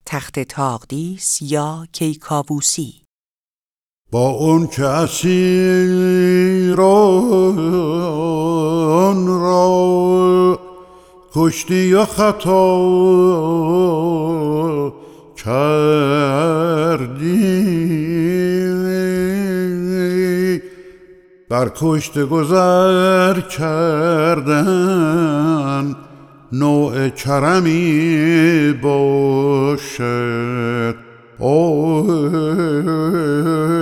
تخت تاقدیس یا کیکاووسی. با اون که اسیران را کشتی یا خطا کردی، بر کشته گذر کردن نوع کرمی باشد.